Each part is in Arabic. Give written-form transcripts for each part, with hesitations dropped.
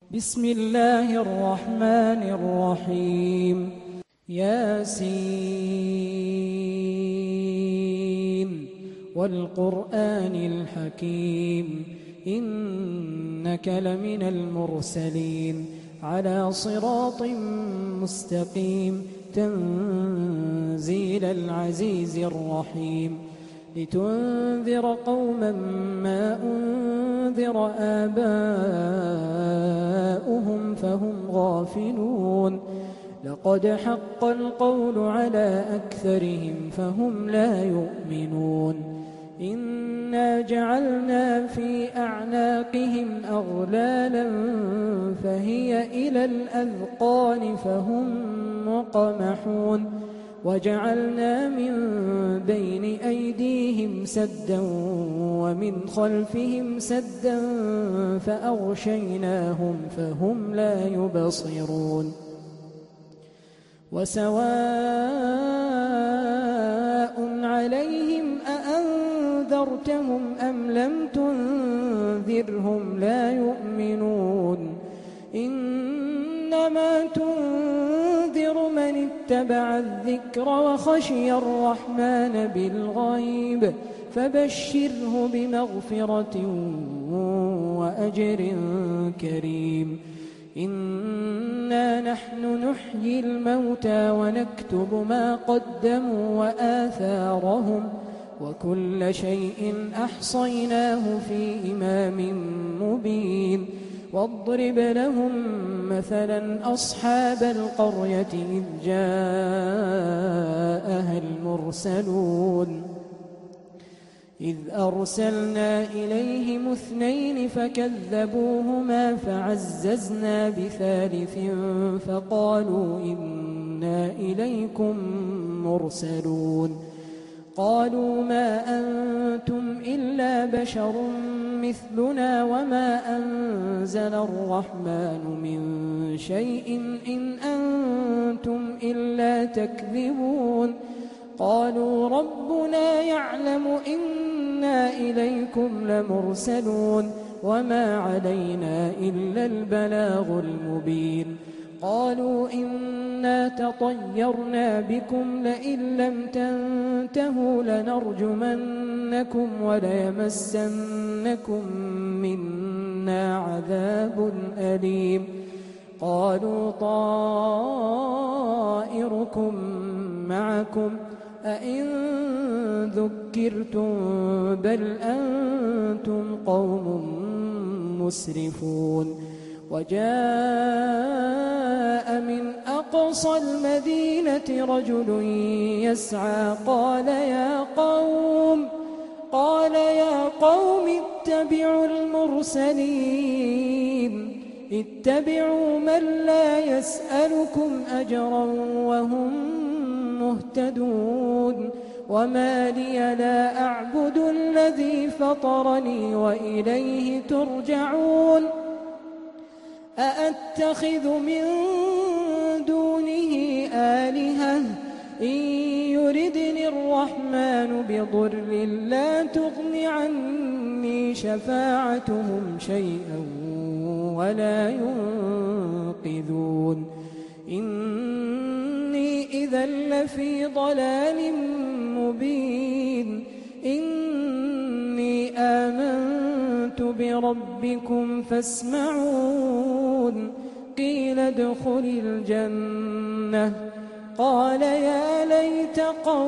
بسم الله الرحمن الرحيم ياسين والقرآن الحكيم إنك لمن المرسلين على صراط مستقيم تنزيل العزيز الرحيم لتنذر قوما ما أنذر آباؤهم فهم غافلون لقد حق القول على أكثرهم فهم لا يؤمنون إنا جعلنا في أعناقهم أغلالا فهي إلى الأذقان فهم مقمحون وجعلنا من بين أيديهم سدا ومن خلفهم سدا فأغشيناهم فهم لا يبصرون وسواء عليهم أأنذرتهم أم لم تنذرهم لا يؤمنون إنما تنذر من اتبع الذكر وخشي الرحمن بالغيب فبشره بمغفرة وأجر كريم إنا نحن نحيي الموتى ونكتب ما قدموا وآثارهم وكل شيء أحصيناه في إمام مبين واضرب لهم مثلا أصحاب القرية إذ جاءها المرسلون إذ أرسلنا إليهم 2 فكذبوهما فعززنا بثالث فقالوا إنا إليكم مرسلون قالوا ما أنتم إلا بشر مثلنا وما أنزل الرحمن من شيء إن أنتم إلا تكذبون قالوا ربنا يعلم إنا إليكم لمرسلون وما علينا إلا البلاغ المبين قالوا إنا تطيرنا بكم لئن لم تنتهوا لنرجمنكم وليمسنكم منا عذاب أليم قالوا طائركم معكم أئن ذكرتم بل أنتم قوم مسرفون وجاء من أقصى المدينة رجل يسعى قال يا قوم اتبعوا المرسلين اتبعوا من لا يسألكم أجرا وهم مهتدون وما لي لا أعبد الذي فطرني وإليه ترجعون أأتخذ من دونه آلهة إن يردني الرحمن بضر لا تغن عني شفاعتهم شيئا ولا ينقذون إني إذا لفي ضلال مبين إني آمنت بربكم فاسمعون قيل ادخل الجنة قال يا ليت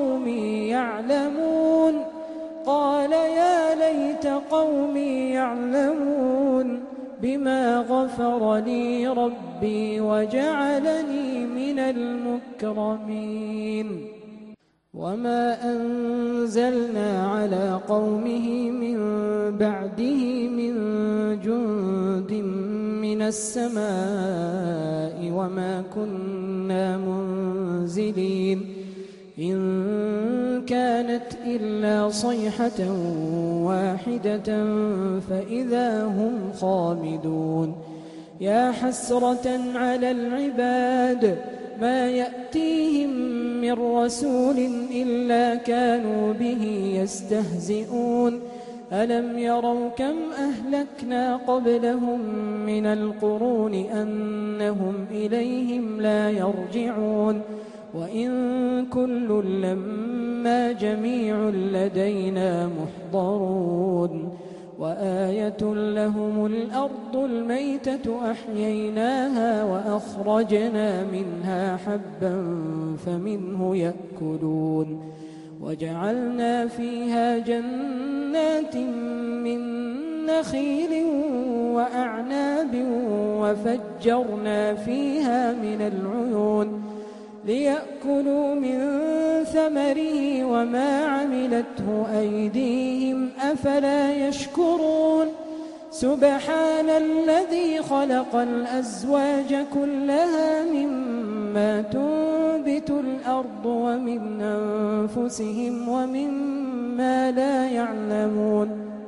قومي يعلمون بما غفر لي ربي وجعلني من المكرمين وما أنزلنا على قومه من بعده من جند من السماء وما كنا منزلين إن كانت إلا صيحة واحدة فإذا هم خامدون يا حسرة على العباد ما يأتيهم من رسول إلا كانوا به يستهزئون ألم يروا كم أهلكنا قبلهم من القرون أنهم إليهم لا يرجعون وإن كل لما جميع لدينا محضرون وآية لهم الأرض الميتة أحييناها وأخرجنا منها حبا فمنه يأكلون وجعلنا فيها جنات من نخيل وأعناب وفجرنا فيها من العيون ليأكلوا من ثمره وما عملته أيديهم أفلا يشكرون سبحان الذي خلق الأزواج كلها مما تنبت الأرض ومن أنفسهم ومما لا يعلمون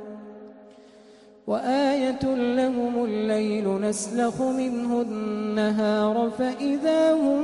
وآية لهم الليل نسلخ منه النهار فإذا هم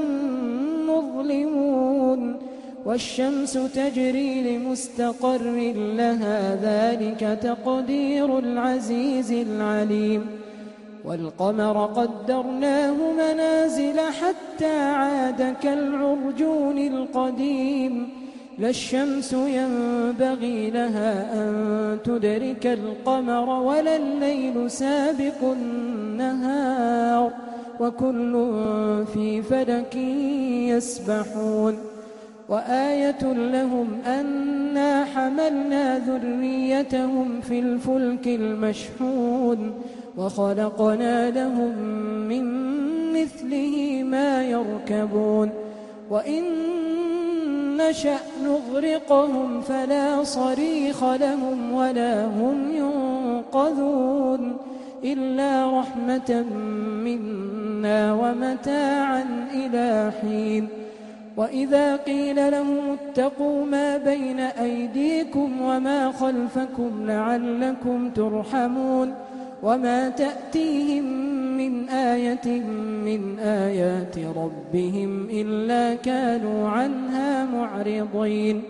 مظلمون والشمس تجري لمستقر لها ذلك تقدير العزيز العليم والقمر قدرناه منازل حتى عاد كالعرجون القديم لا الشمس ينبغي لها أن تدرك القمر ولا الليل سابق النهار وكل في فلك يسبحون وآية لهم أنا حملنا ذريتهم في الفلك المشحون وخلقنا لهم من مثله ما يركبون وإن نشأ نغرقهم فلا صريخ لهم ولا هم ينقذون إلا رحمة منا ومتاعا إلى حين وإذا قيل لهم اتقوا ما بين أيديكم وما خلفكم لعلكم ترحمون وما تأتيهم من آية من آيات ربهم إلا كانوا عنها معرضين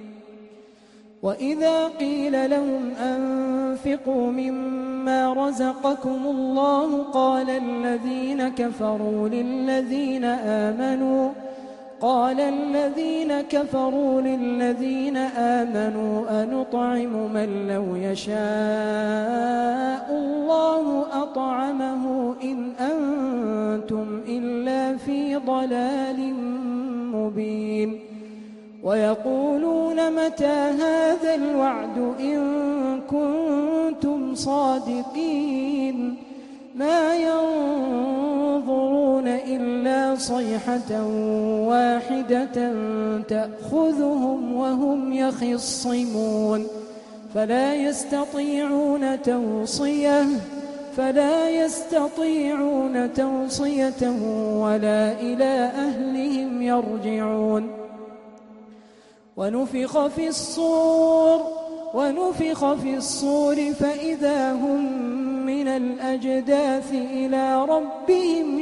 وإذا قيل لهم أنفقوا مما رزقكم الله قال الذين كفروا للذين آمنوا أنطعم من لو يشاء الله أطعمه إن أنتم إلا في ضلال مبين ويقولون متى هذا الوعد إن كنتم صادقين ما ينظرون إلا صيحة واحدة تأخذهم وهم يخصمون فلا يستطيعون توصية ولا إلى أهلهم يرجعون ونفخ في الصور فإذا هم من الأجداث إلى ربهم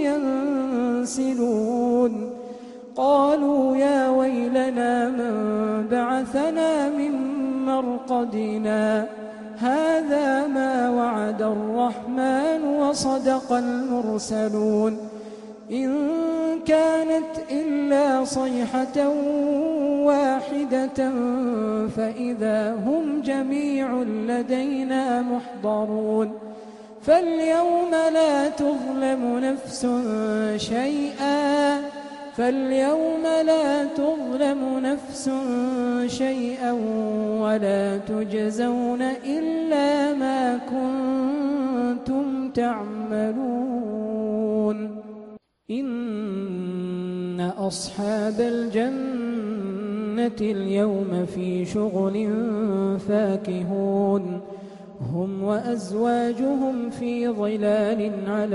ينسلون قالوا يا ويلنا من بعثنا من مرقدنا هذا ما وعد الرحمن وصدق المرسلون إن كانت إلا صيحة واحدة فإذا هم جميع لدينا محضرون فاليوم لا تظلم نفس شيئا ولا تجزون إلا ما كنتم تعملون إن أصحاب الجنة اليوم في شغل فاكهون هم وأزواجهم في ظلال على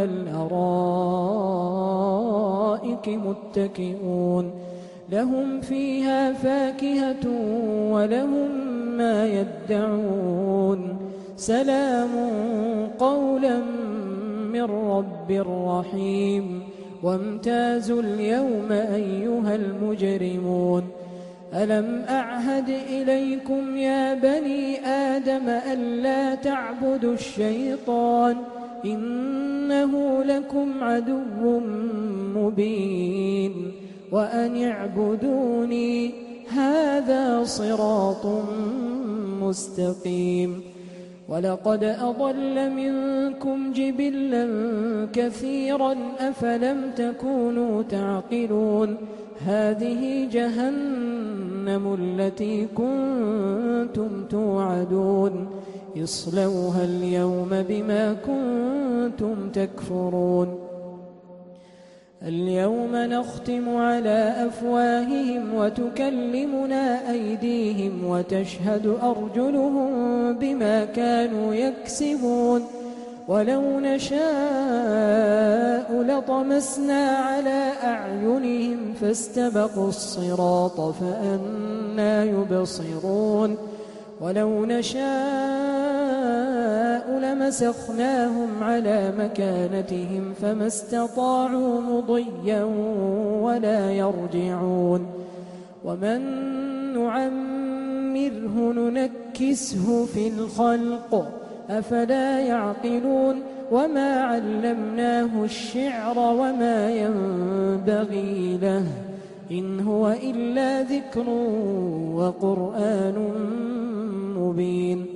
الأرائك متكئون لهم فيها فاكهة ولهم ما يدعون سلام قولا من رب رحيم وامتازوا اليوم أيها المجرمون ألم أعهد إليكم يا بني آدم ألا تعبدوا الشيطان إنه لكم عدو مبين وأن اعبدوني هذا صراط مستقيم ولقد أضل منكم جبلا كثيرا أفلم تكونوا تعقلون هذه جهنم التي كنتم توعدون اصلوها اليوم بما كنتم تكفرون اليوم نختم على أفواههم وتكلمنا أيديهم وتشهد أرجلهم بما كانوا يكسبون ولو نشاء لطمسنا على أعينهم فاستبقوا الصراط فأنى يبصرون ولو نشاء لمسخناهم على مكانتهم فما استطاعوا مضيا ولا يرجعون ومن نعمره ننكسه في الخلق أفلا يعقلون وما علمناه الشعر وما ينبغي له إن هو إلا ذكر وقرآن مبين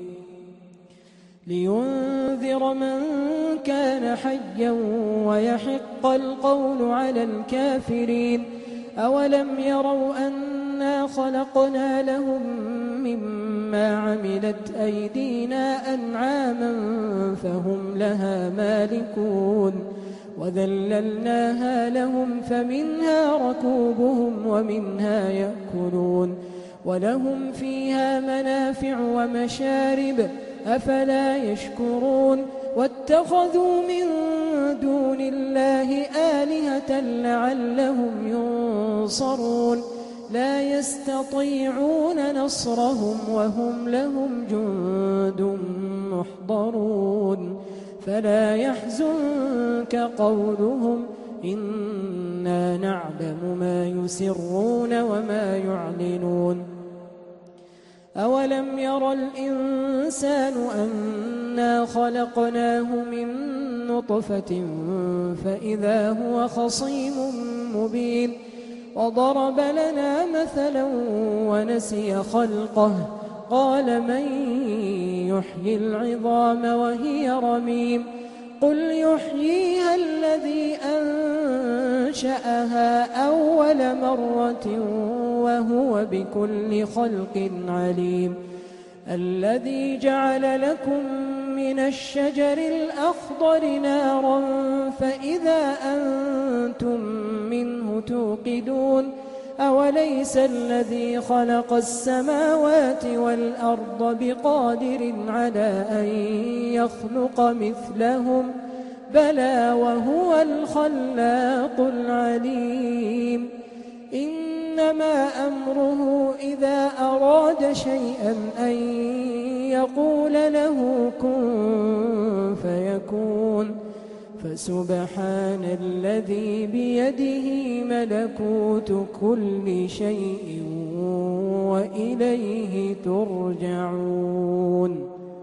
لينذر من كان حيا ويحق القول على الكافرين أولم يروا أنا خلقنا لهم مما عملت أيدينا أنعاما فهم لها مالكون وذللناها لهم فمنها ركوبهم ومنها يأكلون ولهم فيها منافع ومشارب أفلا يشكرون واتخذوا من دون الله آلهة لعلهم ينصرون لا يستطيعون نصرهم وهم لهم جند محضرون فلا يحزنك قولهم إنا نعلم ما يسرون وما يعلنون أولم ير الإنسان أنا خلقناه من نطفة فإذا هو خصيم مبين وضرب لنا مثلا ونسي خلقه قال من يحيي العظام وهي رميم قل يحييها الذي أنشأها أول مرة وهو بكل خلق عليم الذي جعل لكم من الشجر الأخضر نارا فإذا أنتم منه توقدون أوليس الذي خلق السماوات والأرض بقادر على أن يخلق مثلهم بلى وهو الخلاق العليم إنما أمره إذا أراد شيئا أن يقول له كن فيكون فسبحان الذي بيده ملكوت كل شيء وإليه ترجعون